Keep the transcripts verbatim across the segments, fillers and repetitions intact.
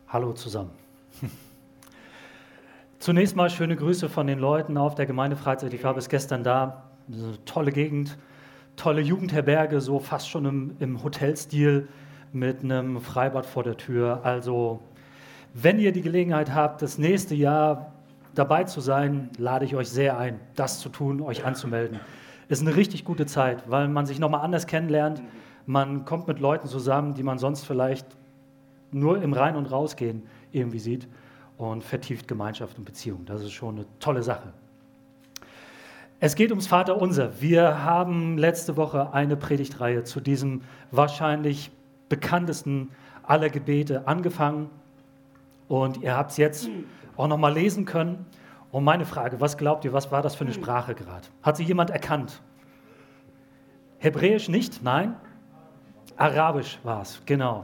Hallo zusammen. Zunächst mal schöne Grüße von den Leuten auf der Gemeindefreizeit. Ich war bis gestern da. Eine tolle Gegend, tolle Jugendherberge, so fast schon im, im Hotelstil mit einem Freibad vor der Tür. Also, wenn ihr die Gelegenheit habt, das nächste Jahr dabei zu sein, lade ich euch sehr ein, das zu tun, euch anzumelden. Ist eine richtig gute Zeit, weil man sich nochmal anders kennenlernt. Man kommt mit Leuten zusammen, die man sonst vielleicht nur im Rein- und Rausgehen irgendwie sieht und vertieft Gemeinschaft und Beziehung. Das ist schon eine tolle Sache. Es geht ums Vaterunser. Wir haben letzte Woche eine Predigtreihe zu diesem wahrscheinlich bekanntesten aller Gebete angefangen und ihr habt es jetzt auch nochmal lesen können. Und meine Frage, was glaubt ihr, was war das für eine Sprache gerade? Hat sie jemand erkannt? Hebräisch nicht? Nein? Arabisch war es, genau.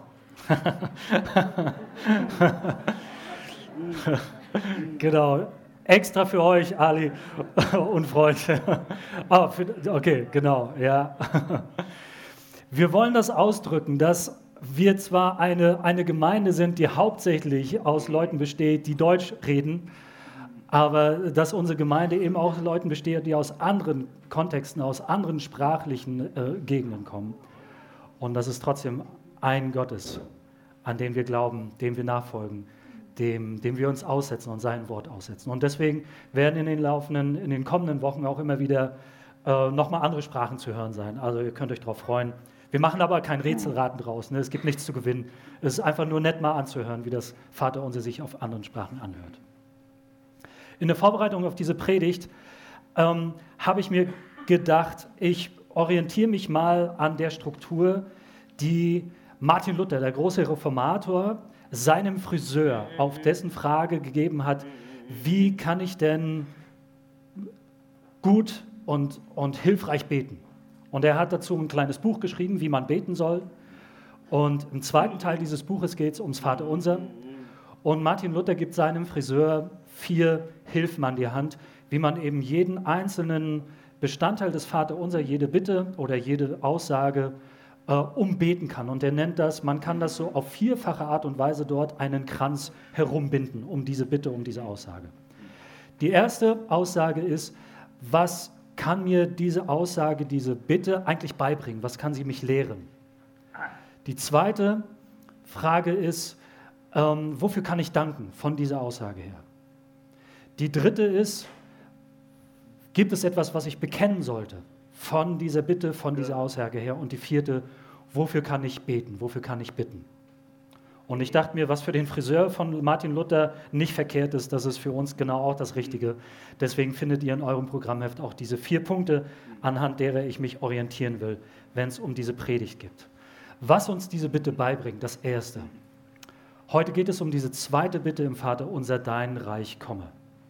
Genau, extra für euch, Ali und Freund. Ah, für, okay, genau, ja. Wir wollen das ausdrücken, dass wir zwar eine, eine Gemeinde sind, die hauptsächlich aus Leuten besteht, die Deutsch reden, aber dass unsere Gemeinde eben auch aus Leuten besteht, die aus anderen Kontexten, aus anderen sprachlichen äh, Gegenden kommen. Und dass es trotzdem ein Gott ist, an den wir glauben, dem wir nachfolgen, dem, dem wir uns aussetzen und sein Wort aussetzen. Und deswegen werden in den laufenden, in den kommenden Wochen auch immer wieder äh, nochmal andere Sprachen zu hören sein. Also ihr könnt euch darauf freuen. Wir machen aber kein Rätselraten draus, ne? Es gibt nichts zu gewinnen. Es ist einfach nur nett mal anzuhören, wie das Vaterunser sich auf anderen Sprachen anhört. In der Vorbereitung auf diese Predigt ähm, habe ich mir gedacht, ich orientiere mich mal an der Struktur, die Martin Luther, der große Reformator, seinem Friseur auf dessen Frage gegeben hat, wie kann ich denn gut und, und hilfreich beten? Und er hat dazu ein kleines Buch geschrieben, wie man beten soll. Und im zweiten Teil dieses Buches geht es ums Vaterunser. Und Martin Luther gibt seinem Friseur vier Hilfen an die Hand, wie man eben jeden einzelnen Bestandteil des Vaterunser, jede Bitte oder jede Aussage äh, umbeten kann. Und er nennt das, man kann das so auf vierfache Art und Weise dort einen Kranz herumbinden, um diese Bitte, um diese Aussage. Die erste Aussage ist, was kann mir diese Aussage, diese Bitte eigentlich beibringen? Was kann sie mich lehren? Die zweite Frage ist, ähm, wofür kann ich danken von dieser Aussage her? Die dritte ist, gibt es etwas, was ich bekennen sollte von dieser Bitte, von dieser Aussage her? Und die vierte, wofür kann ich beten, wofür kann ich bitten? Und ich dachte mir, was für den Friseur von Martin Luther nicht verkehrt ist, das ist für uns genau auch das Richtige. Deswegen findet ihr in eurem Programmheft auch diese vier Punkte, anhand derer ich mich orientieren will, wenn es um diese Predigt geht. Was uns diese Bitte beibringt, das Erste. Heute geht es um diese zweite Bitte im Vaterunser, dein Reich komme.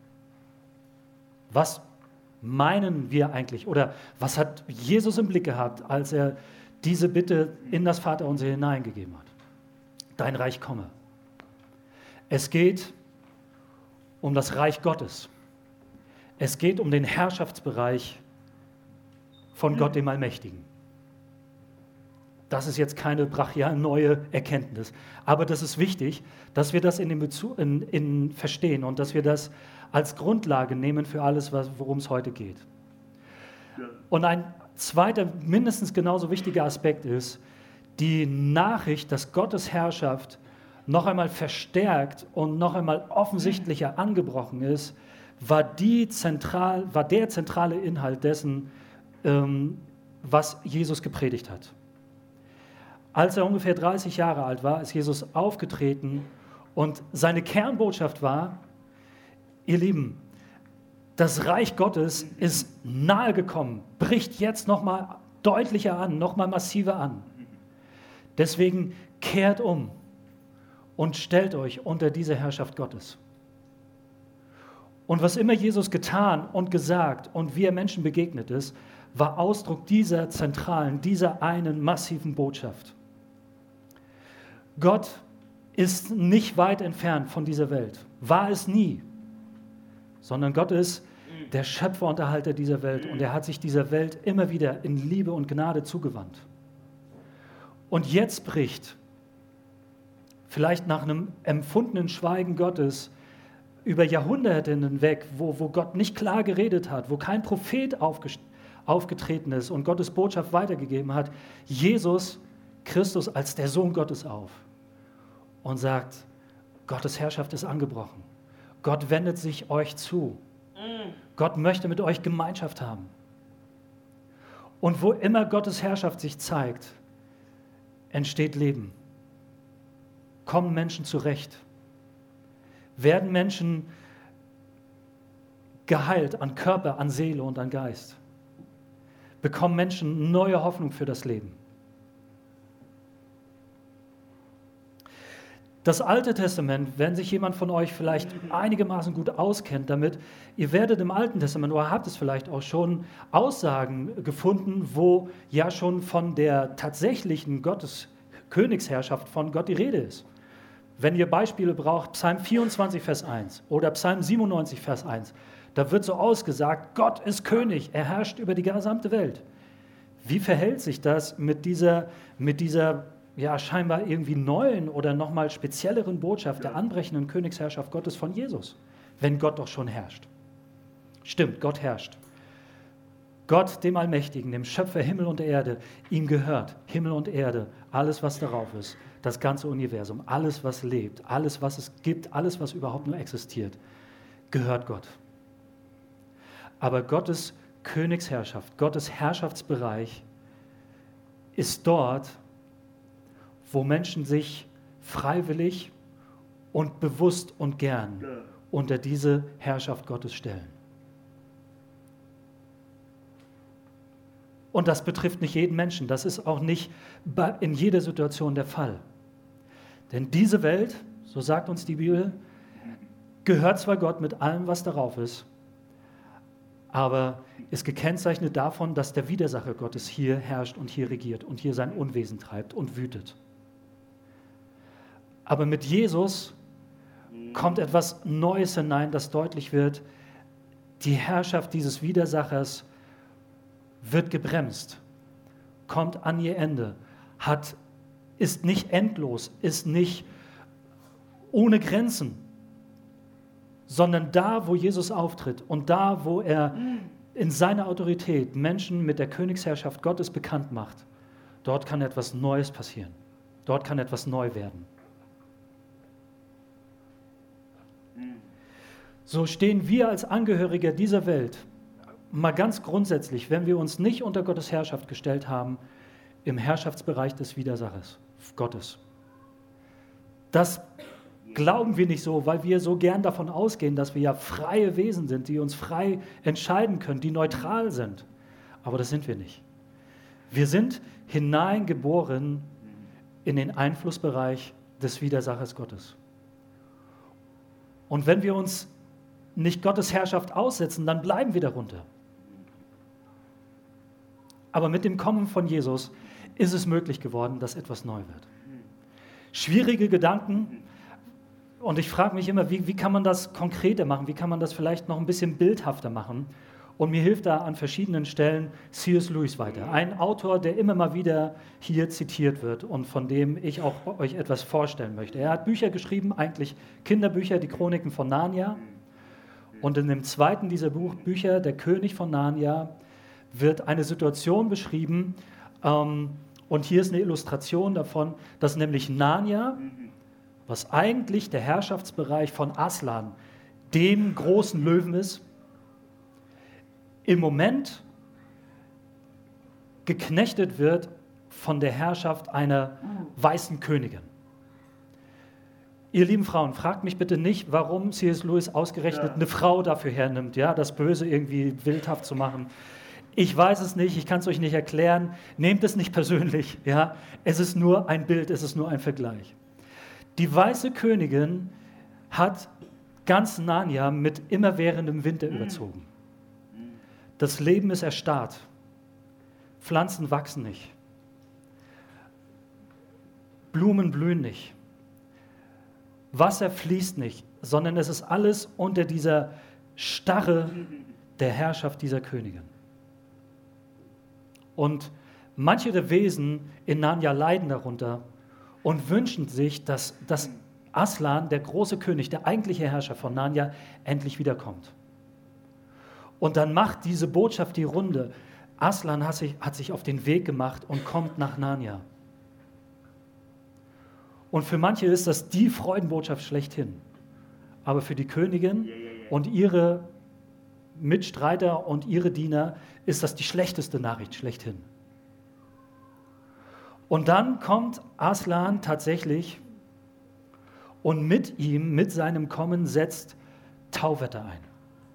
Was meinen wir eigentlich, oder was hat Jesus im Blick gehabt, als er diese Bitte in das Vaterunser hineingegeben hat? Dein Reich komme. Es geht um das Reich Gottes. Es geht um den Herrschaftsbereich von Gott, dem Allmächtigen. Das ist jetzt keine brachial neue Erkenntnis, aber das ist wichtig, dass wir das in den Bezug, in, in verstehen und dass wir das als Grundlage nehmen für alles, worum es heute geht. Und ein zweiter, mindestens genauso wichtiger Aspekt ist, die Nachricht, dass Gottes Herrschaft noch einmal verstärkt und noch einmal offensichtlicher angebrochen ist, war, die zentral, war der zentrale Inhalt dessen, ähm, was Jesus gepredigt hat. Als er ungefähr dreißig Jahre alt war, ist Jesus aufgetreten und seine Kernbotschaft war, ihr Lieben, das Reich Gottes ist nahe gekommen, bricht jetzt noch mal deutlicher an, noch mal massiver an. Deswegen kehrt um und stellt euch unter diese Herrschaft Gottes. Und was immer Jesus getan und gesagt und wie er Menschen begegnet ist, war Ausdruck dieser zentralen, dieser einen massiven Botschaft. Gott ist nicht weit entfernt von dieser Welt, war es nie, sondern Gott ist der Schöpfer und Erhalter dieser Welt und er hat sich dieser Welt immer wieder in Liebe und Gnade zugewandt. Und jetzt bricht vielleicht nach einem empfundenen Schweigen Gottes über Jahrhunderte hinweg, wo, wo Gott nicht klar geredet hat, wo kein Prophet aufgetreten ist und Gottes Botschaft weitergegeben hat, Jesus Christus als der Sohn Gottes auf und sagt, Gottes Herrschaft ist angebrochen. Gott wendet sich euch zu. Gott möchte mit euch Gemeinschaft haben. Und wo immer Gottes Herrschaft sich zeigt, entsteht Leben. Kommen Menschen zurecht. Werden Menschen geheilt an Körper, an Seele und an Geist. Bekommen Menschen neue Hoffnung für das Leben. Das Alte Testament, wenn sich jemand von euch vielleicht einigermaßen gut auskennt damit, ihr werdet im Alten Testament, oder habt es vielleicht auch schon, Aussagen gefunden, wo ja schon von der tatsächlichen Gottes Königsherrschaft von Gott die Rede ist. Wenn ihr Beispiele braucht, Psalm vierundzwanzig, Vers eins oder Psalm siebenundneunzig, Vers eins, da wird so ausgesagt, Gott ist König, er herrscht über die gesamte Welt. Wie verhält sich das mit dieser, mit dieser ja, scheinbar irgendwie neuen oder nochmal spezielleren Botschaft der anbrechenden Königsherrschaft Gottes von Jesus, wenn Gott doch schon herrscht? Stimmt, Gott herrscht. Gott, dem Allmächtigen, dem Schöpfer Himmel und Erde, ihm gehört Himmel und Erde, alles, was darauf ist, das ganze Universum, alles, was lebt, alles, was es gibt, alles, was überhaupt nur existiert, gehört Gott. Aber Gottes Königsherrschaft, Gottes Herrschaftsbereich ist dort, wo Menschen sich freiwillig und bewusst und gern unter diese Herrschaft Gottes stellen. Und das betrifft nicht jeden Menschen, das ist auch nicht in jeder Situation der Fall. Denn diese Welt, so sagt uns die Bibel, gehört zwar Gott mit allem, was darauf ist, aber ist gekennzeichnet davon, dass der Widersacher Gottes hier herrscht und hier regiert und hier sein Unwesen treibt und wütet. Aber mit Jesus kommt etwas Neues hinein, das deutlich wird, die Herrschaft dieses Widersachers wird gebremst, kommt an ihr Ende, hat, ist nicht endlos, ist nicht ohne Grenzen, sondern da, wo Jesus auftritt und da, wo er in seiner Autorität Menschen mit der Königsherrschaft Gottes bekannt macht, dort kann etwas Neues passieren. Dort kann etwas neu werden. So stehen wir als Angehörige dieser Welt, mal ganz grundsätzlich, wenn wir uns nicht unter Gottes Herrschaft gestellt haben, im Herrschaftsbereich des Widersachers Gottes. Das glauben wir nicht so, weil wir so gern davon ausgehen, dass wir ja freie Wesen sind, die uns frei entscheiden können, die neutral sind. Aber das sind wir nicht. Wir sind hineingeboren in den Einflussbereich des Widersachers Gottes. Und wenn wir uns nicht Gottes Herrschaft aussetzen, dann bleiben wir darunter. Aber mit dem Kommen von Jesus ist es möglich geworden, dass etwas neu wird. Schwierige Gedanken. Und ich frage mich immer, wie, wie kann man das konkreter machen? Wie kann man das vielleicht noch ein bisschen bildhafter machen? Und mir hilft da an verschiedenen Stellen C S Lewis weiter. Ein Autor, der immer mal wieder hier zitiert wird und von dem ich auch euch etwas vorstellen möchte. Er hat Bücher geschrieben, eigentlich Kinderbücher, die Chroniken von Narnia. Und in dem zweiten dieser Buch, Bücher, der König von Narnia, wird eine Situation beschrieben. Ähm, und hier ist eine Illustration davon, dass nämlich Narnia, was eigentlich der Herrschaftsbereich von Aslan, dem großen Löwen ist, im Moment geknechtet wird von der Herrschaft einer weißen Königin. Ihr lieben Frauen, fragt mich bitte nicht, warum C S Lewis ausgerechnet ja. eine Frau dafür hernimmt, ja, das Böse irgendwie wildhaft zu machen. Ich weiß es nicht, ich kann es euch nicht erklären. Nehmt es nicht persönlich. Ja? Es ist nur ein Bild, es ist nur ein Vergleich. Die weiße Königin hat ganz Narnia mit immerwährendem Winter überzogen. Das Leben ist erstarrt. Pflanzen wachsen nicht. Blumen blühen nicht. Wasser fließt nicht, sondern es ist alles unter dieser Starre der Herrschaft dieser Königin. Und manche der Wesen in Narnia leiden darunter und wünschen sich, dass, dass Aslan, der große König, der eigentliche Herrscher von Narnia, endlich wiederkommt. Und dann macht diese Botschaft die Runde. Aslan hat sich, hat sich auf den Weg gemacht und kommt nach Narnia. Und für manche ist das die Freudenbotschaft schlechthin. Aber für die Königin und ihre Mitstreiter und ihre Diener ist das die schlechteste Nachricht schlechthin. Und dann kommt Aslan tatsächlich und mit ihm, mit seinem Kommen, setzt Tauwetter ein.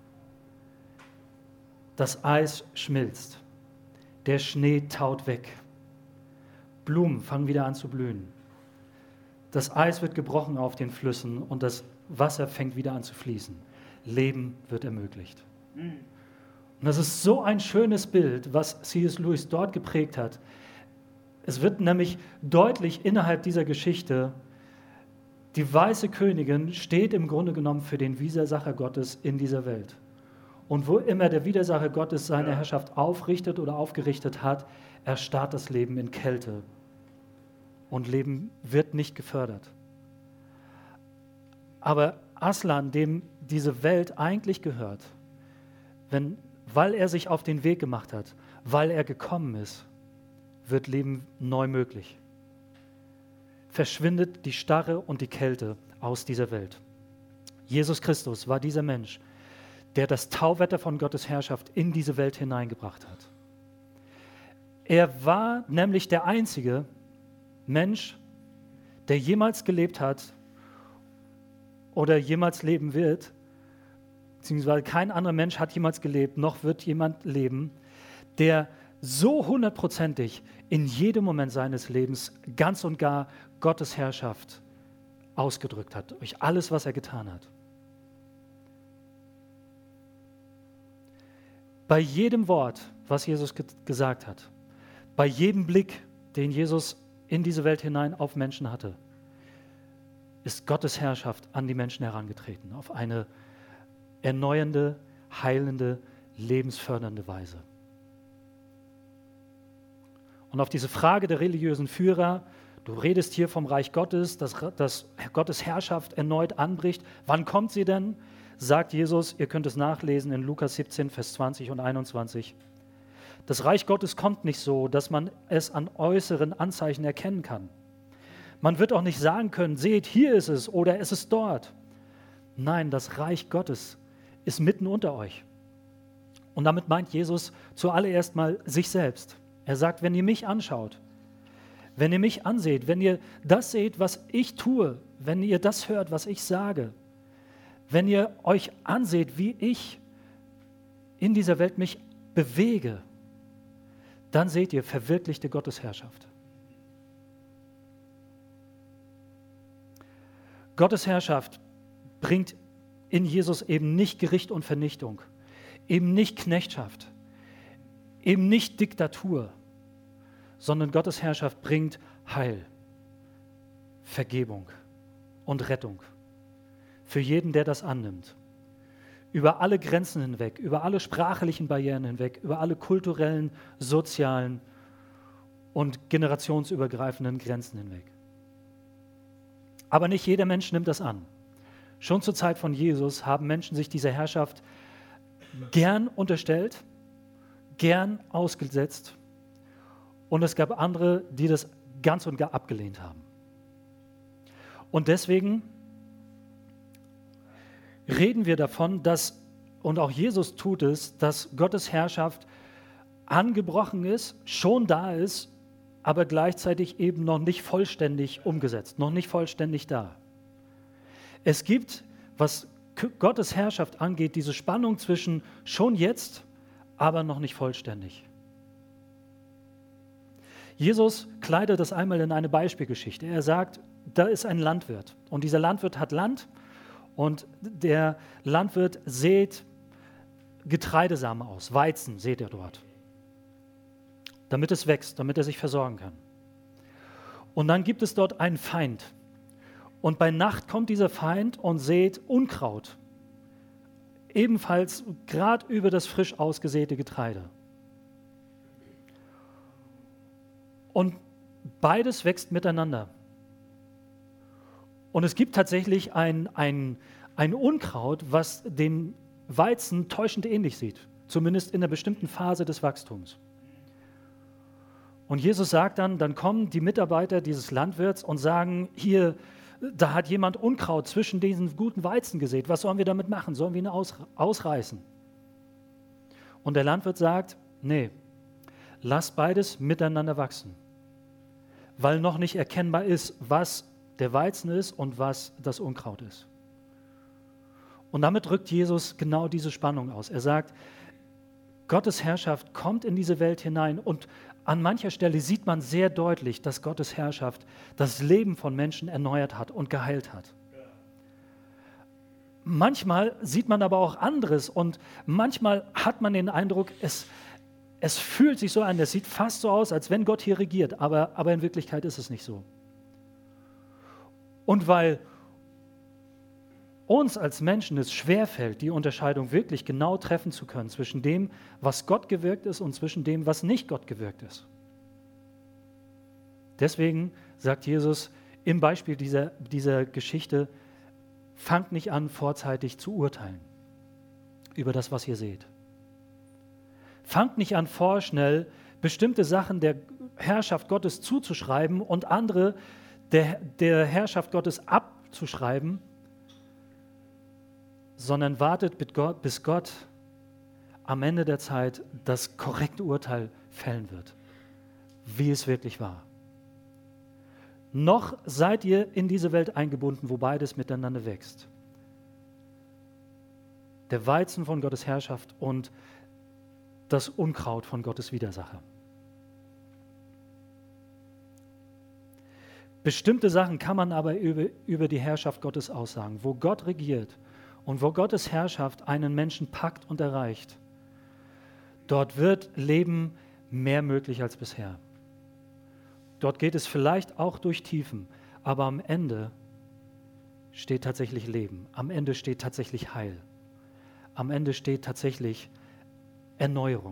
Das Eis schmilzt, der Schnee taut weg, Blumen fangen wieder an zu blühen. Das Eis wird gebrochen auf den Flüssen und das Wasser fängt wieder an zu fließen. Leben wird ermöglicht. Und das ist so ein schönes Bild, was C S Lewis dort geprägt hat. Es wird nämlich deutlich innerhalb dieser Geschichte, die weiße Königin steht im Grunde genommen für den Widersacher Gottes in dieser Welt. Und wo immer der Widersacher Gottes seine Herrschaft aufrichtet oder aufgerichtet hat, erstarrt das Leben in Kälte. Und Leben wird nicht gefördert. Aber Aslan, dem diese Welt eigentlich gehört, wenn, weil er sich auf den Weg gemacht hat, weil er gekommen ist, wird Leben neu möglich. Verschwindet die Starre und die Kälte aus dieser Welt. Jesus Christus war dieser Mensch, der das Tauwetter von Gottes Herrschaft in diese Welt hineingebracht hat. Er war nämlich der einzige Mensch, der jemals gelebt hat oder jemals leben wird, beziehungsweise kein anderer Mensch hat jemals gelebt, noch wird jemand leben, der so hundertprozentig in jedem Moment seines Lebens ganz und gar Gottes Herrschaft ausgedrückt hat, durch alles, was er getan hat. Bei jedem Wort, was Jesus ge- gesagt hat, bei jedem Blick, den Jesus in diese Welt hinein auf Menschen hatte, ist Gottes Herrschaft an die Menschen herangetreten, auf eine erneuernde, heilende, lebensfördernde Weise. Und auf diese Frage der religiösen Führer, du redest hier vom Reich Gottes, dass, dass Gottes Herrschaft erneut anbricht, wann kommt sie denn? Sagt Jesus, ihr könnt es nachlesen in Lukas siebzehn, Vers zwanzig und einundzwanzig. Das Reich Gottes kommt nicht so, dass man es an äußeren Anzeichen erkennen kann. Man wird auch nicht sagen können, seht, hier ist es oder es ist dort. Nein, das Reich Gottes ist mitten unter euch. Und damit meint Jesus zuallererst mal sich selbst. Er sagt, wenn ihr mich anschaut, wenn ihr mich anseht, wenn ihr das seht, was ich tue, wenn ihr das hört, was ich sage, wenn ihr euch anseht, wie ich in dieser Welt mich bewege, dann seht ihr verwirklichte Gottesherrschaft. Gottes Herrschaft bringt in Jesus eben nicht Gericht und Vernichtung, eben nicht Knechtschaft, eben nicht Diktatur, sondern Gottes Herrschaft bringt Heil, Vergebung und Rettung für jeden, der das annimmt. Über alle Grenzen hinweg, über alle sprachlichen Barrieren hinweg, über alle kulturellen, sozialen und generationsübergreifenden Grenzen hinweg. Aber nicht jeder Mensch nimmt das an. Schon zur Zeit von Jesus haben Menschen sich dieser Herrschaft gern unterstellt, gern ausgesetzt und es gab andere, die das ganz und gar abgelehnt haben. Und deswegen reden wir davon, dass, und auch Jesus tut es, dass Gottes Herrschaft angebrochen ist, schon da ist, aber gleichzeitig eben noch nicht vollständig umgesetzt, noch nicht vollständig da. Es gibt, was Gottes Herrschaft angeht, diese Spannung zwischen schon jetzt, aber noch nicht vollständig. Jesus kleidet das einmal in eine Beispielgeschichte. Er sagt, da ist ein Landwirt und dieser Landwirt hat Land und der Landwirt sät Getreidesamen aus, Weizen sät er dort, damit es wächst, damit er sich versorgen kann. Und dann gibt es dort einen Feind. Und bei Nacht kommt dieser Feind und sät Unkraut, ebenfalls gerade über das frisch ausgesäte Getreide. Und beides wächst miteinander. Und es gibt tatsächlich ein, ein, ein Unkraut, was den Weizen täuschend ähnlich sieht, zumindest in einer bestimmten Phase des Wachstums. Und Jesus sagt dann, dann kommen die Mitarbeiter dieses Landwirts und sagen, hier, da hat jemand Unkraut zwischen diesen guten Weizen gesät. Was sollen wir damit machen? Sollen wir ihn aus, ausreißen? Und der Landwirt sagt, nee, lass beides miteinander wachsen, weil noch nicht erkennbar ist, was der Weizen ist und was das Unkraut ist. Und damit drückt Jesus genau diese Spannung aus. Er sagt, Gottes Herrschaft kommt in diese Welt hinein und an mancher Stelle sieht man sehr deutlich, dass Gottes Herrschaft das Leben von Menschen erneuert hat und geheilt hat. Manchmal sieht man aber auch anderes und manchmal hat man den Eindruck, es, es fühlt sich so an, es sieht fast so aus, als wenn Gott hier regiert, aber, aber in Wirklichkeit ist es nicht so. Und weil uns als Menschen es schwerfällt, die Unterscheidung wirklich genau treffen zu können zwischen dem, was Gott gewirkt ist und zwischen dem, was nicht Gott gewirkt ist. Deswegen sagt Jesus im Beispiel dieser, dieser Geschichte, fangt nicht an, vorzeitig zu urteilen über das, was ihr seht. Fangt nicht an, vorschnell bestimmte Sachen der Herrschaft Gottes zuzuschreiben und andere der, der Herrschaft Gottes abzuschreiben, sondern wartet, bis Gott am Ende der Zeit das korrekte Urteil fällen wird, wie es wirklich war. Noch seid ihr in diese Welt eingebunden, wo beides miteinander wächst. Der Weizen von Gottes Herrschaft und das Unkraut von Gottes Widersacher. Bestimmte Sachen kann man aber über, über die Herrschaft Gottes aussagen. Wo Gott regiert und wo Gottes Herrschaft einen Menschen packt und erreicht, dort wird Leben mehr möglich als bisher. Dort geht es vielleicht auch durch Tiefen, aber am Ende steht tatsächlich Leben. Am Ende steht tatsächlich Heil. Am Ende steht tatsächlich Erneuerung.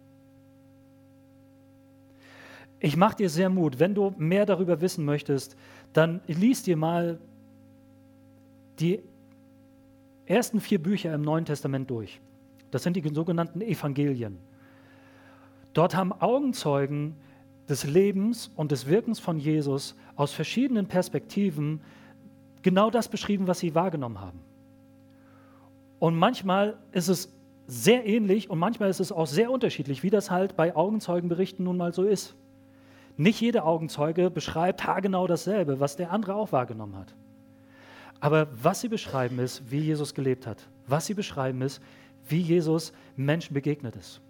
Ich mache dir sehr Mut, wenn du mehr darüber wissen möchtest, dann lies dir mal die ersten vier Bücher im Neuen Testament durch. Das sind die sogenannten Evangelien. Dort haben Augenzeugen des Lebens und des Wirkens von Jesus aus verschiedenen Perspektiven genau das beschrieben, was sie wahrgenommen haben. Und manchmal ist es sehr ähnlich und manchmal ist es auch sehr unterschiedlich, wie das halt bei Augenzeugenberichten nun mal so ist. Nicht jeder Augenzeuge beschreibt haargenau dasselbe, was der andere auch wahrgenommen hat. Aber was sie beschreiben ist, wie Jesus gelebt hat. Was sie beschreiben ist, wie Jesus Menschen begegnet ist.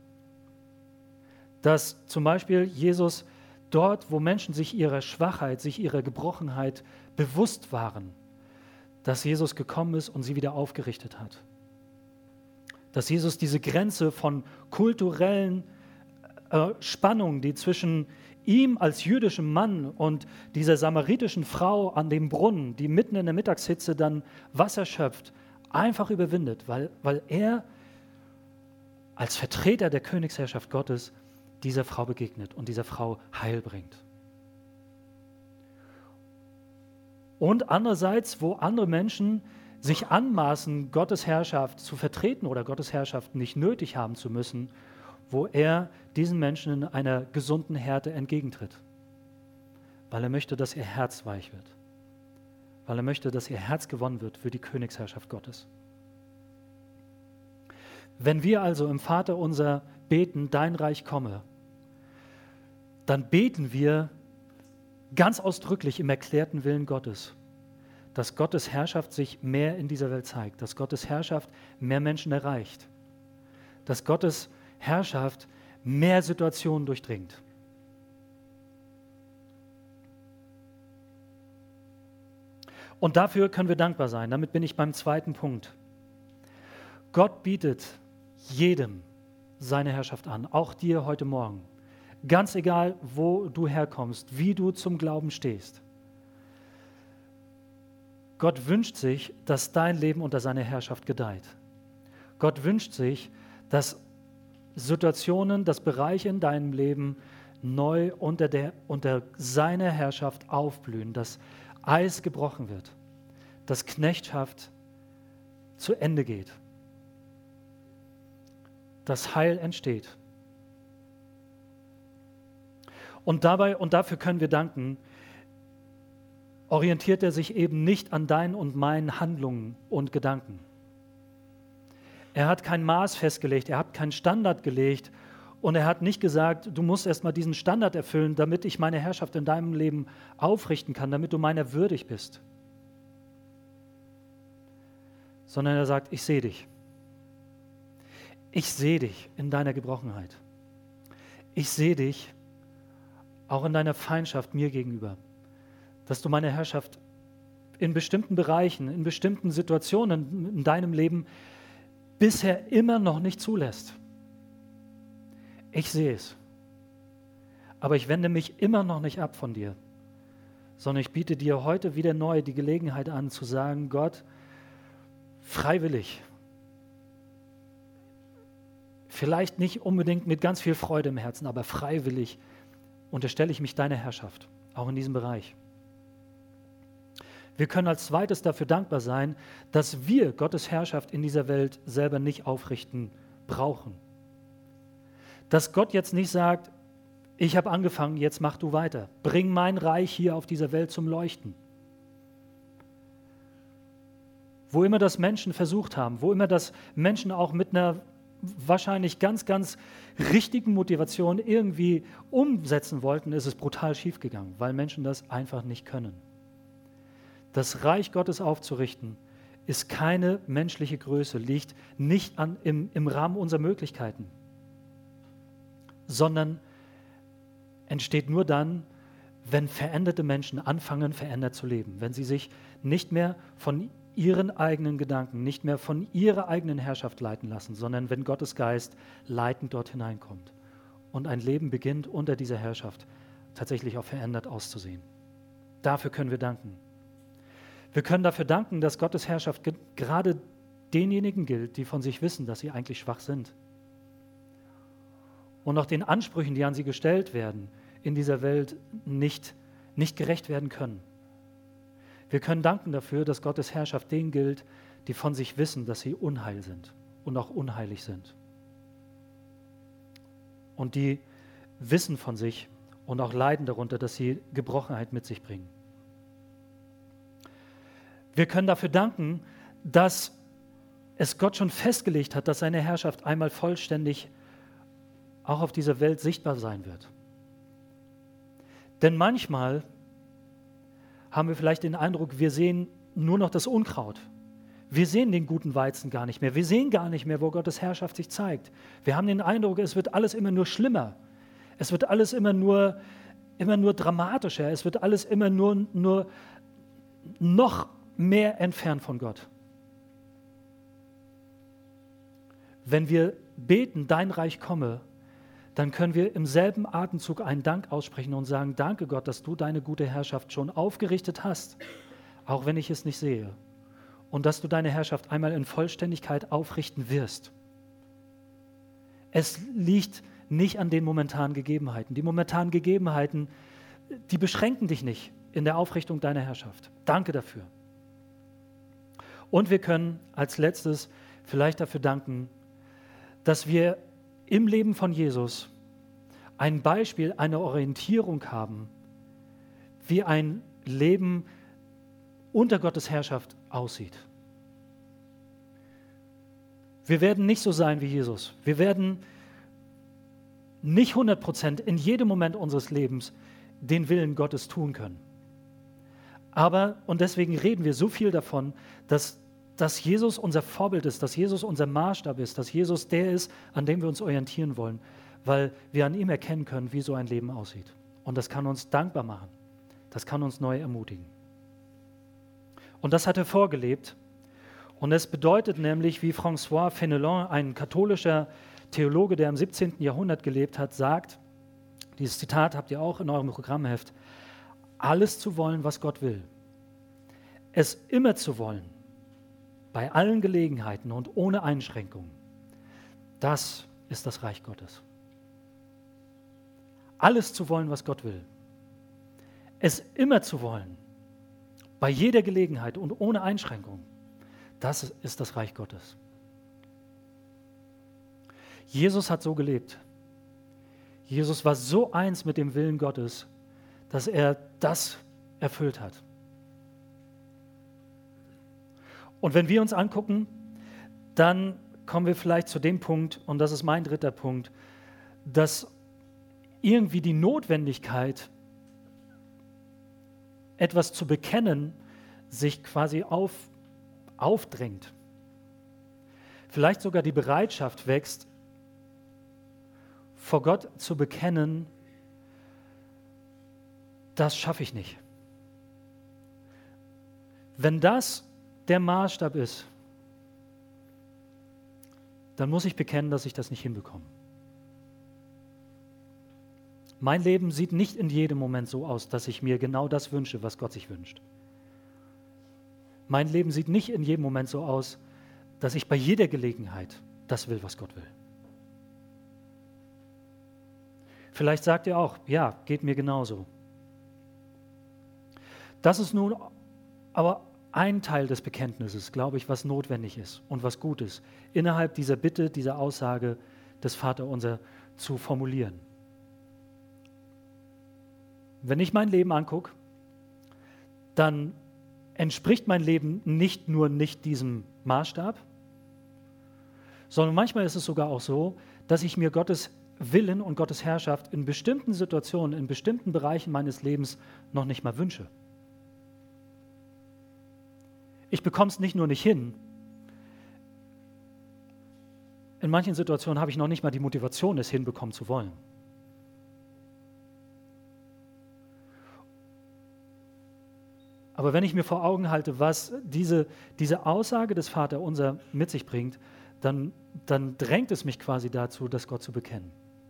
Dass zum Beispiel Jesus dort, wo Menschen sich ihrer Schwachheit, sich ihrer Gebrochenheit bewusst waren, dass Jesus gekommen ist und sie wieder aufgerichtet hat. Dass Jesus diese Grenze von kulturellen äh, Spannungen, die zwischen ihm als jüdischem Mann und dieser samaritischen Frau an dem Brunnen, die mitten in der Mittagshitze dann Wasser schöpft, einfach überwindet, weil, weil er als Vertreter der Königsherrschaft Gottes dieser Frau begegnet und dieser Frau Heil bringt. Und andererseits, wo andere Menschen sich anmaßen, Gottes Herrschaft zu vertreten oder Gottes Herrschaft nicht nötig haben zu müssen, wo er diesen Menschen in einer gesunden Härte entgegentritt, weil er möchte, dass ihr Herz weich wird, weil er möchte, dass ihr Herz gewonnen wird für die Königsherrschaft Gottes. Wenn wir also im Vater unser beten, dein Reich komme, dann beten wir ganz ausdrücklich im erklärten Willen Gottes, dass Gottes Herrschaft sich mehr in dieser Welt zeigt, dass Gottes Herrschaft mehr Menschen erreicht, dass Gottes Herrschaft mehr Situationen durchdringt. Und dafür können wir dankbar sein. Damit bin ich beim zweiten Punkt. Gott bietet jedem seine Herrschaft an, auch dir heute Morgen. Ganz egal, wo du herkommst, wie du zum Glauben stehst. Gott wünscht sich, dass dein Leben unter seiner Herrschaft gedeiht. Gott wünscht sich, dass Situationen, dass Bereiche in deinem Leben neu unter, der, unter seiner Herrschaft aufblühen, dass Eis gebrochen wird, dass Knechtschaft zu Ende geht, dass Heil entsteht. Und dabei, und dafür können wir danken, orientiert er sich eben nicht an deinen und meinen Handlungen und Gedanken. Er hat kein Maß festgelegt, er hat keinen Standard gelegt und er hat nicht gesagt, du musst erstmal diesen Standard erfüllen, damit ich meine Herrschaft in deinem Leben aufrichten kann, damit du meiner würdig bist. Sondern er sagt, ich sehe dich. Ich sehe dich in deiner Gebrochenheit. Ich sehe dich auch in deiner Feindschaft mir gegenüber, dass du meine Herrschaft in bestimmten Bereichen, in bestimmten Situationen in deinem Leben bisher immer noch nicht zulässt. Ich sehe es, aber ich wende mich immer noch nicht ab von dir, sondern ich biete dir heute wieder neu die Gelegenheit an, zu sagen, Gott, freiwillig, vielleicht nicht unbedingt mit ganz viel Freude im Herzen, aber freiwillig unterstelle ich mich deiner Herrschaft, auch in diesem Bereich. Wir können als zweites dafür dankbar sein, dass wir Gottes Herrschaft in dieser Welt selber nicht aufrichten brauchen. Dass Gott jetzt nicht sagt, ich habe angefangen, jetzt mach du weiter. Bring mein Reich hier auf dieser Welt zum Leuchten. Wo immer das Menschen versucht haben, wo immer das Menschen auch mit einer wahrscheinlich ganz, ganz richtigen Motivation irgendwie umsetzen wollten, ist es brutal schiefgegangen, weil Menschen das einfach nicht können. Das Reich Gottes aufzurichten, ist keine menschliche Größe, liegt nicht an, im, im Rahmen unserer Möglichkeiten, sondern entsteht nur dann, wenn veränderte Menschen anfangen, verändert zu leben, wenn sie sich nicht mehr von ihren eigenen Gedanken, nicht mehr von ihrer eigenen Herrschaft leiten lassen, sondern wenn Gottes Geist leitend dort hineinkommt und ein Leben beginnt, unter dieser Herrschaft tatsächlich auch verändert auszusehen. Dafür können wir danken. Wir können dafür danken, dass Gottes Herrschaft ge- gerade denjenigen gilt, die von sich wissen, dass sie eigentlich schwach sind. Und auch den Ansprüchen, die an sie gestellt werden, in dieser Welt nicht, nicht gerecht werden können. Wir können danken dafür, dass Gottes Herrschaft denen gilt, die von sich wissen, dass sie unheil sind und auch unheilig sind. Und die wissen von sich und auch leiden darunter, dass sie Gebrochenheit mit sich bringen. Wir können dafür danken, dass es Gott schon festgelegt hat, dass seine Herrschaft einmal vollständig auch auf dieser Welt sichtbar sein wird. Denn manchmal haben wir vielleicht den Eindruck, wir sehen nur noch das Unkraut. Wir sehen den guten Weizen gar nicht mehr. Wir sehen gar nicht mehr, wo Gottes Herrschaft sich zeigt. Wir haben den Eindruck, es wird alles immer nur schlimmer. Es wird alles immer nur, immer nur dramatischer. Es wird alles immer nur, nur noch mehr entfernt von Gott. Wenn wir beten, dein Reich komme, dann können wir im selben Atemzug einen Dank aussprechen und sagen, danke Gott, dass du deine gute Herrschaft schon aufgerichtet hast, auch wenn ich es nicht sehe. Und dass du deine Herrschaft einmal in Vollständigkeit aufrichten wirst. Es liegt nicht an den momentanen Gegebenheiten. Die momentanen Gegebenheiten, die beschränken dich nicht in der Aufrichtung deiner Herrschaft. Danke dafür. Und wir können als letztes vielleicht dafür danken, dass wir im Leben von Jesus ein Beispiel, eine Orientierung haben, wie ein Leben unter Gottes Herrschaft aussieht. Wir werden nicht so sein wie Jesus. Wir werden nicht hundert Prozent in jedem Moment unseres Lebens den Willen Gottes tun können. Aber, und deswegen reden wir so viel davon, dass, dass Jesus unser Vorbild ist, dass Jesus unser Maßstab ist, dass Jesus der ist, an dem wir uns orientieren wollen, weil wir an ihm erkennen können, wie so ein Leben aussieht. Und das kann uns dankbar machen. Das kann uns neu ermutigen. Und das hat er vorgelebt. Und es bedeutet nämlich, wie François Fenelon, ein katholischer Theologe, der im siebzehnten Jahrhundert gelebt hat, sagt, dieses Zitat habt ihr auch in eurem Programmheft, alles zu wollen, was Gott will. Es immer zu wollen, bei allen Gelegenheiten und ohne Einschränkung. Das ist das Reich Gottes. Alles zu wollen, was Gott will. Es immer zu wollen, bei jeder Gelegenheit und ohne Einschränkung. Das ist das Reich Gottes. Jesus hat so gelebt. Jesus war so eins mit dem Willen Gottes, dass er das erfüllt hat. Und wenn wir uns angucken, dann kommen wir vielleicht zu dem Punkt, und das ist mein dritter Punkt, dass irgendwie die Notwendigkeit, etwas zu bekennen, sich quasi auf, aufdrängt. Vielleicht sogar die Bereitschaft wächst, vor Gott zu bekennen, das schaffe ich nicht. Wenn das der Maßstab ist, dann muss ich bekennen, dass ich das nicht hinbekomme. Mein Leben sieht nicht in jedem Moment so aus, dass ich mir genau das wünsche, was Gott sich wünscht. Mein Leben sieht nicht in jedem Moment so aus, dass ich bei jeder Gelegenheit das will, was Gott will. Vielleicht sagt ihr auch, ja, geht mir genauso. Das ist nun aber ein Teil des Bekenntnisses, glaube ich, was notwendig ist und was gut ist, innerhalb dieser Bitte, dieser Aussage des Vaterunser zu formulieren. Wenn ich mein Leben angucke, dann entspricht mein Leben nicht nur nicht diesem Maßstab, sondern manchmal ist es sogar auch so, dass ich mir Gottes Willen und Gottes Herrschaft in bestimmten Situationen, in bestimmten Bereichen meines Lebens noch nicht mal wünsche. Ich bekomme es nicht nur nicht hin, in manchen Situationen habe ich noch nicht mal die Motivation, es hinbekommen zu wollen. Aber wenn ich mir vor Augen halte, was diese, diese Aussage des Vaterunser mit sich bringt, dann, dann drängt es mich quasi dazu, das Gott zu bekennen.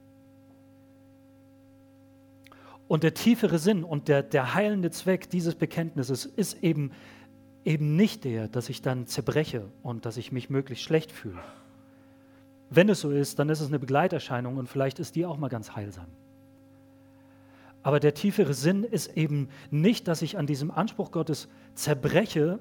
Und der tiefere Sinn und der, der heilende Zweck dieses Bekenntnisses ist eben, eben nicht der, dass ich dann zerbreche und dass ich mich möglichst schlecht fühle. Wenn es so ist, dann ist es eine Begleiterscheinung und vielleicht ist die auch mal ganz heilsam. Aber der tiefere Sinn ist eben nicht, dass ich an diesem Anspruch Gottes zerbreche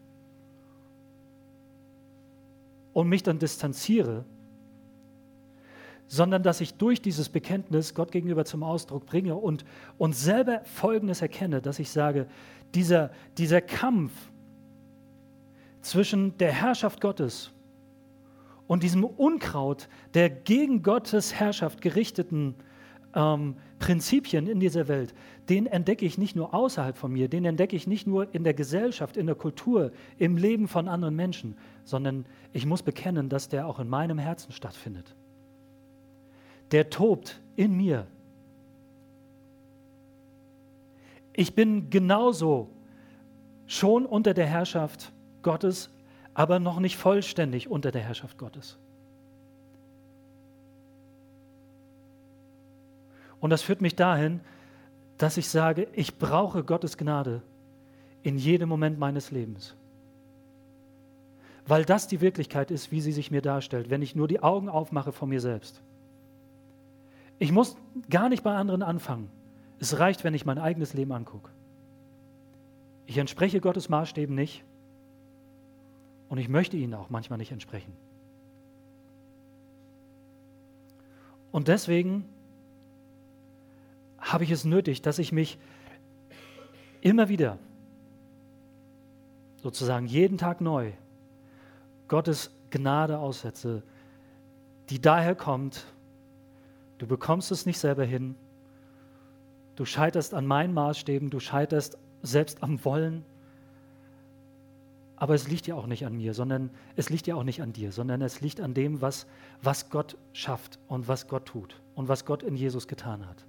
und mich dann distanziere, sondern dass ich durch dieses Bekenntnis Gott gegenüber zum Ausdruck bringe und, und selber Folgendes erkenne, dass ich sage, dieser, dieser Kampf zwischen der Herrschaft Gottes und diesem Unkraut der gegen Gottes Herrschaft gerichteten ähm, Prinzipien in dieser Welt, den entdecke ich nicht nur außerhalb von mir, den entdecke ich nicht nur in der Gesellschaft, in der Kultur, im Leben von anderen Menschen, sondern ich muss bekennen, dass der auch in meinem Herzen stattfindet. Der tobt in mir. Ich bin genauso schon unter der Herrschaft Gottes, aber noch nicht vollständig unter der Herrschaft Gottes. Und das führt mich dahin, dass ich sage, ich brauche Gottes Gnade in jedem Moment meines Lebens. Weil das die Wirklichkeit ist, wie sie sich mir darstellt, wenn ich nur die Augen aufmache vor mir selbst. Ich muss gar nicht bei anderen anfangen. Es reicht, wenn ich mein eigenes Leben angucke. Ich entspreche Gottes Maßstäben nicht und ich möchte ihnen auch manchmal nicht entsprechen. Und deswegen habe ich es nötig, dass ich mich immer wieder, sozusagen jeden Tag neu, Gottes Gnade aussetze, die daher kommt, du bekommst es nicht selber hin, du scheiterst an meinen Maßstäben, du scheiterst selbst am Wollen, aber es liegt ja auch nicht an mir, sondern es liegt ja auch nicht an dir, sondern es liegt an dem, was, was Gott schafft und was Gott tut und was Gott in Jesus getan hat.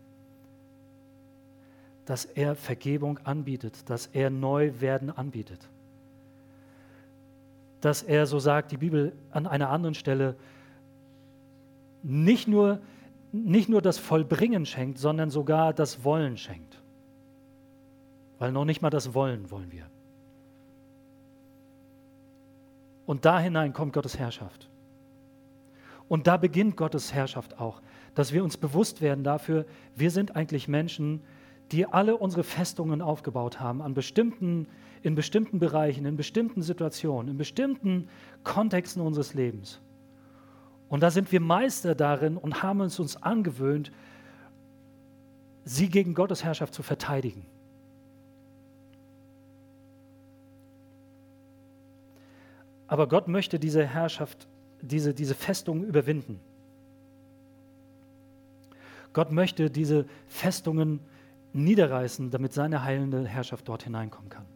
Dass er Vergebung anbietet, dass er Neuwerden anbietet. Dass er, so sagt die Bibel an einer anderen Stelle, nicht nur, nicht nur das Vollbringen schenkt, sondern sogar das Wollen schenkt. Weil noch nicht mal das Wollen wollen wir. Und da hinein kommt Gottes Herrschaft. Und da beginnt Gottes Herrschaft auch, dass wir uns bewusst werden dafür, wir sind eigentlich Menschen, die alle unsere Festungen aufgebaut haben, an bestimmten, in bestimmten Bereichen, in bestimmten Situationen, in bestimmten Kontexten unseres Lebens. Und da sind wir Meister darin und haben es uns angewöhnt, sie gegen Gottes Herrschaft zu verteidigen. Aber Gott möchte diese Herrschaft, diese, diese Festungen überwinden. Gott möchte diese Festungen niederreißen, damit seine heilende Herrschaft dort hineinkommen kann.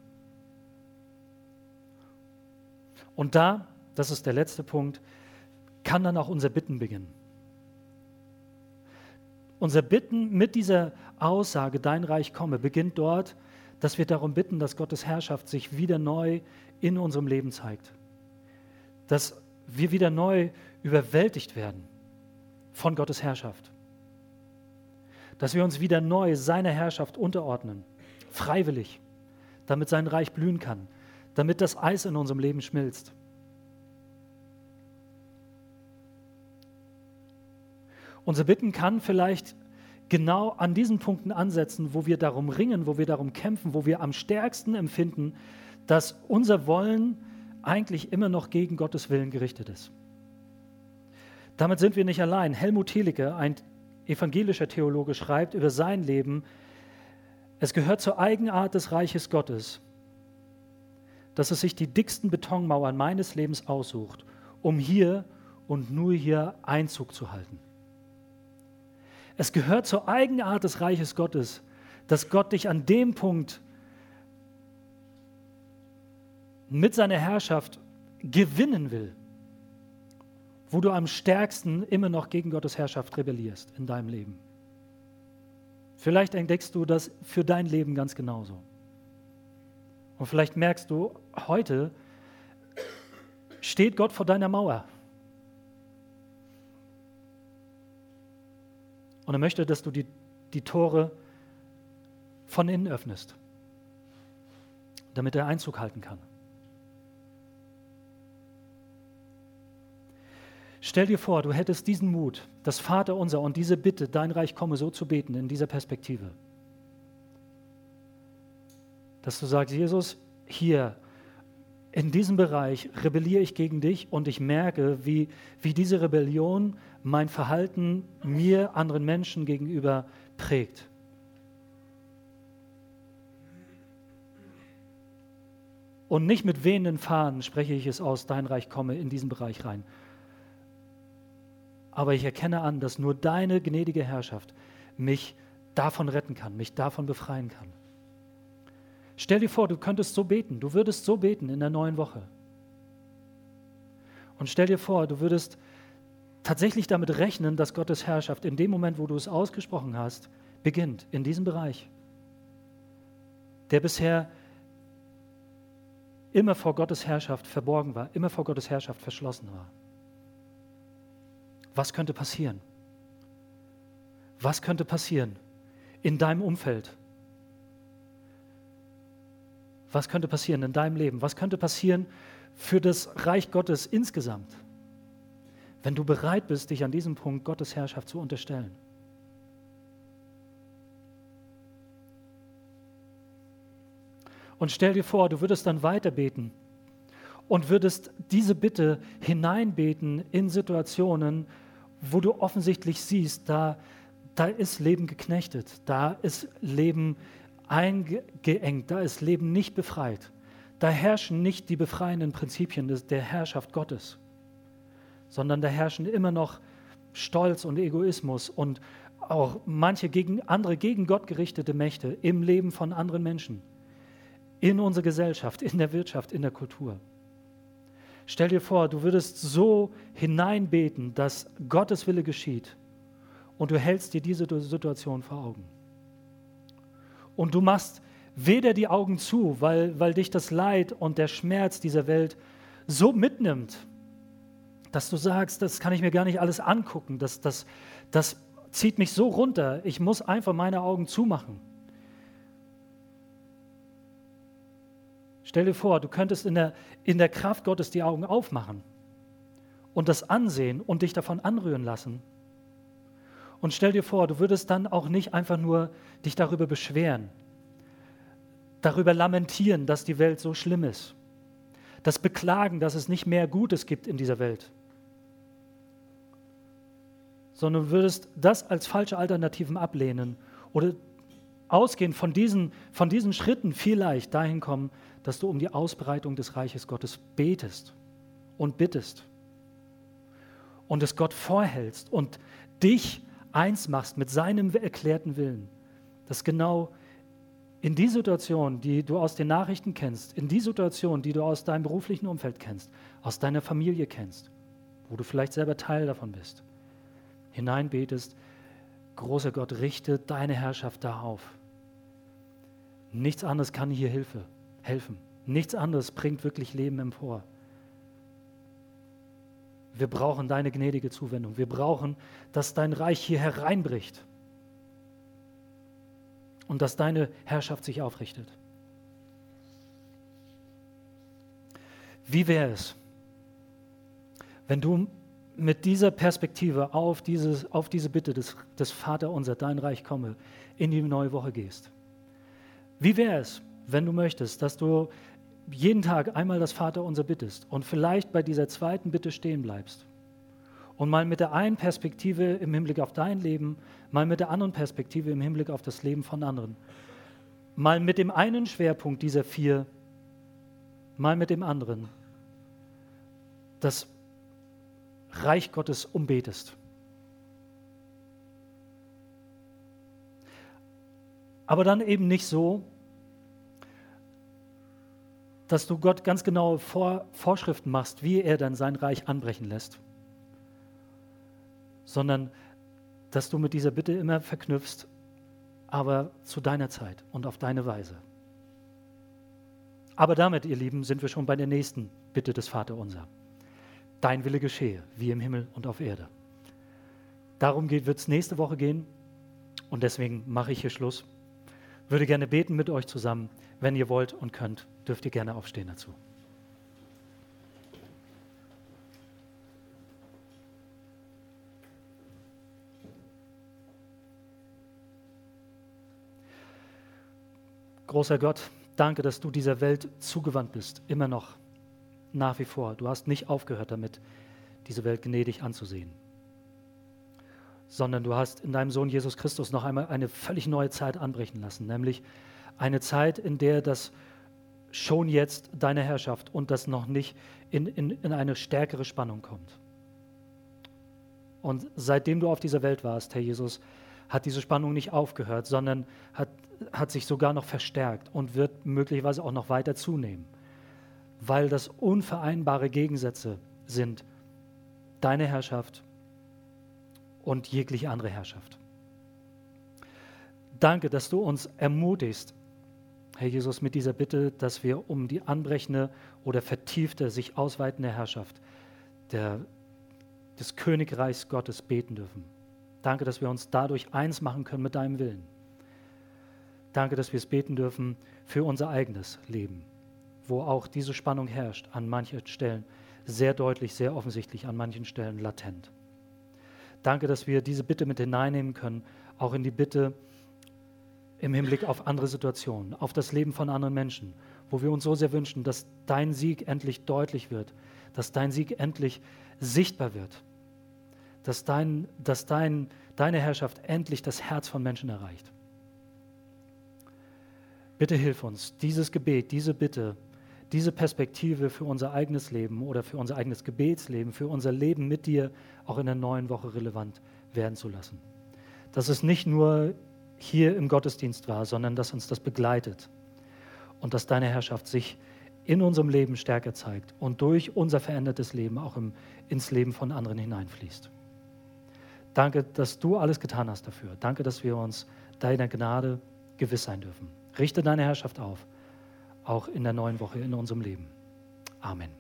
Und da, das ist der letzte Punkt, kann dann auch unser Bitten beginnen. Unser Bitten mit dieser Aussage, dein Reich komme, beginnt dort, dass wir darum bitten, dass Gottes Herrschaft sich wieder neu in unserem Leben zeigt. Dass wir wieder neu überwältigt werden von Gottes Herrschaft. Dass wir uns wieder neu seiner Herrschaft unterordnen, freiwillig, damit sein Reich blühen kann, damit das Eis in unserem Leben schmilzt. Unser Bitten kann vielleicht genau an diesen Punkten ansetzen, wo wir darum ringen, wo wir darum kämpfen, wo wir am stärksten empfinden, dass unser Wollen eigentlich immer noch gegen Gottes Willen gerichtet ist. Damit sind wir nicht allein. Helmut Thielicke, ein evangelischer Theologe, schreibt über sein Leben: Es gehört zur Eigenart des Reiches Gottes, dass es sich die dicksten Betonmauern meines Lebens aussucht, um hier und nur hier Einzug zu halten. Es gehört zur Eigenart des Reiches Gottes, dass Gott dich an dem Punkt mit seiner Herrschaft gewinnen will, wo du am stärksten immer noch gegen Gottes Herrschaft rebellierst in deinem Leben. Vielleicht entdeckst du das für dein Leben ganz genauso. Und vielleicht merkst du, heute steht Gott vor deiner Mauer. Und er möchte, dass du die, die Tore von innen öffnest, damit er Einzug halten kann. Stell dir vor, du hättest diesen Mut, das Vaterunser und diese Bitte, dein Reich komme, so zu beten in dieser Perspektive. Dass du sagst, Jesus, hier in diesem Bereich rebelliere ich gegen dich und ich merke, wie, wie diese Rebellion mein Verhalten mir, anderen Menschen gegenüber prägt. Und nicht mit wehenden Fahnen spreche ich es aus, dein Reich komme in diesen Bereich rein. Aber ich erkenne an, dass nur deine gnädige Herrschaft mich davon retten kann, mich davon befreien kann. Stell dir vor, du könntest so beten, du würdest so beten in der neuen Woche. Und stell dir vor, du würdest tatsächlich damit rechnen, dass Gottes Herrschaft in dem Moment, wo du es ausgesprochen hast, beginnt, in diesem Bereich, der bisher immer vor Gottes Herrschaft verborgen war, immer vor Gottes Herrschaft verschlossen war. Was könnte passieren? Was könnte passieren in deinem Umfeld? Was könnte passieren in deinem Leben? Was könnte passieren für das Reich Gottes insgesamt, wenn du bereit bist, dich an diesem Punkt Gottes Herrschaft zu unterstellen? Und stell dir vor, du würdest dann weiter beten und würdest diese Bitte hineinbeten in Situationen, wo du offensichtlich siehst, da, da ist Leben geknechtet, da ist Leben eingeengt, da ist Leben nicht befreit. Da herrschen nicht die befreienden Prinzipien des, der Herrschaft Gottes, sondern da herrschen immer noch Stolz und Egoismus und auch manche gegen andere, gegen Gott gerichtete Mächte im Leben von anderen Menschen, in unserer Gesellschaft, in der Wirtschaft, in der Kultur. Stell dir vor, du würdest so hineinbeten, dass Gottes Wille geschieht und du hältst dir diese Situation vor Augen. Und du machst weder die Augen zu, weil, weil dich das Leid und der Schmerz dieser Welt so mitnimmt, dass du sagst, das kann ich mir gar nicht alles angucken, das, das, das zieht mich so runter, ich muss einfach meine Augen zumachen. Stell dir vor, du könntest in der, in der Kraft Gottes die Augen aufmachen und das ansehen und dich davon anrühren lassen Und stell dir vor, du würdest dann auch nicht einfach nur dich darüber beschweren, darüber lamentieren, dass die Welt so schlimm ist, das Beklagen, dass es nicht mehr Gutes gibt in dieser Welt, sondern du würdest das als falsche Alternativen ablehnen oder ausgehend von diesen, von diesen Schritten vielleicht dahin kommen, dass du um die Ausbreitung des Reiches Gottes betest und bittest und es Gott vorhältst und dich eins machst mit seinem erklärten Willen, dass genau in die Situation, die du aus den Nachrichten kennst, in die Situation, die du aus deinem beruflichen Umfeld kennst, aus deiner Familie kennst, wo du vielleicht selber Teil davon bist, hineinbetest, großer Gott, richte deine Herrschaft da auf. Nichts anderes kann hier Hilfe, helfen. Nichts anderes bringt wirklich Leben empor. Wir brauchen deine gnädige Zuwendung. Wir brauchen, dass dein Reich hier hereinbricht und dass deine Herrschaft sich aufrichtet. Wie wäre es, wenn du mit dieser Perspektive auf, dieses, auf diese Bitte des, des Vaterunser, dein Reich komme, in die neue Woche gehst? Wie wäre es, wenn du möchtest, dass du jeden Tag einmal das Vaterunser bittest und vielleicht bei dieser zweiten Bitte stehen bleibst und mal mit der einen Perspektive im Hinblick auf dein Leben, mal mit der anderen Perspektive im Hinblick auf das Leben von anderen, mal mit dem einen Schwerpunkt dieser vier, mal mit dem anderen, das Reich Gottes umbetest. Aber dann eben nicht so, dass du Gott ganz genaue Vor- Vorschriften machst, wie er dann sein Reich anbrechen lässt, sondern dass du mit dieser Bitte immer verknüpfst, aber zu deiner Zeit und auf deine Weise. Aber damit, ihr Lieben, sind wir schon bei der nächsten Bitte des Vaterunser. Dein Wille geschehe, wie im Himmel und auf Erde. Darum wird es nächste Woche gehen und deswegen mache ich hier Schluss. Würde gerne beten mit euch zusammen. Wenn ihr wollt und könnt, dürft ihr gerne aufstehen dazu. Großer Gott, danke, dass du dieser Welt zugewandt bist, immer noch, nach wie vor. Du hast nicht aufgehört damit, diese Welt gnädig anzusehen, sondern du hast in deinem Sohn Jesus Christus noch einmal eine völlig neue Zeit anbrechen lassen, nämlich eine Zeit, in der das schon jetzt deine Herrschaft und das noch nicht in, in, in eine stärkere Spannung kommt. Und seitdem du auf dieser Welt warst, Herr Jesus, hat diese Spannung nicht aufgehört, sondern hat, hat sich sogar noch verstärkt und wird möglicherweise auch noch weiter zunehmen, weil das unvereinbare Gegensätze sind, deine Herrschaft und jegliche andere Herrschaft. Danke, dass du uns ermutigst, Herr Jesus, mit dieser Bitte, dass wir um die anbrechende oder vertiefte, sich ausweitende Herrschaft der, des Königreichs Gottes beten dürfen. Danke, dass wir uns dadurch eins machen können mit deinem Willen. Danke, dass wir es beten dürfen für unser eigenes Leben, wo auch diese Spannung herrscht, an manchen Stellen sehr deutlich, sehr offensichtlich, an manchen Stellen latent. Danke, dass wir diese Bitte mit hineinnehmen können, auch in die Bitte im Hinblick auf andere Situationen, auf das Leben von anderen Menschen, wo wir uns so sehr wünschen, dass dein Sieg endlich deutlich wird, dass dein Sieg endlich sichtbar wird, dass, dein, dass dein, deine Herrschaft endlich das Herz von Menschen erreicht. Bitte hilf uns, dieses Gebet, diese Bitte, diese Perspektive für unser eigenes Leben oder für unser eigenes Gebetsleben, für unser Leben mit dir auch in der neuen Woche relevant werden zu lassen. Dass es nicht nur hier im Gottesdienst war, sondern dass uns das begleitet und dass deine Herrschaft sich in unserem Leben stärker zeigt und durch unser verändertes Leben auch im, ins Leben von anderen hineinfließt. Danke, dass du alles getan hast dafür. Danke, dass wir uns deiner Gnade gewiss sein dürfen. Richte deine Herrschaft auf, auch in der neuen Woche in unserem Leben. Amen.